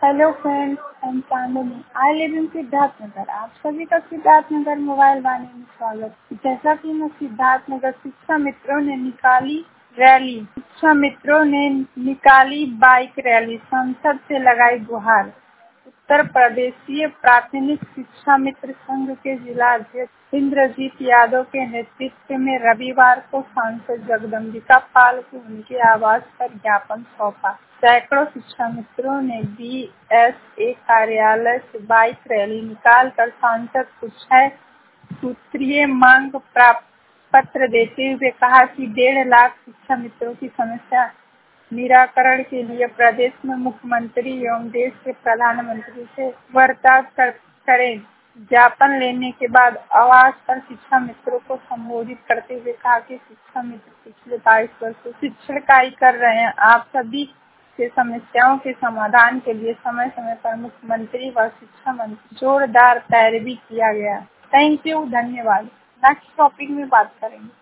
Hello friends, I am Chandni. I live in Siddharthnagar. आप सभी का सिद्धार्थनगर मोबाइल वाणी में स्वागत। जैसा कि मैं सिद्धार्थनगर शिक्षा मित्रों ने निकाली बाइक रैली, संसद से लगाई गुहार। उत्तर प्रदेशीय प्राथमिक शिक्षा मित्र संघ के जिला अध्यक्ष इंद्रजीत यादव के नेतृत्व में रविवार को सांसद जगदम्बिका पाल को उनके आवास पर ज्ञापन सौंपा। सैकड़ों शिक्षा मित्रों ने बीएसए कार्यालय से बाइक रैली निकालकर सांसद को 6 सूत्रीय मांग पत्र देते हुए कहा कि 1.5 लाख शिक्षा मित्रों की समस्या निराकरण के लिए प्रदेश में मुख्यमंत्री एवं देश के प्रधानमंत्री से वार्ता करें। ज्ञापन लेने के बाद आवास पर शिक्षा मित्रों को संबोधित करते हुए कहा कि शिक्षा मित्र पिछले 22 वर्षों से शिक्षण कार्य कर रहे हैं। आप सभी के समस्याओं के समाधान के लिए समय समय पर मुख्यमंत्री व शिक्षा मंत्री जोरदार पैरवी किया गया। थैंक यू, धन्यवाद। नेक्स्ट टॉपिक में बात करेंगे।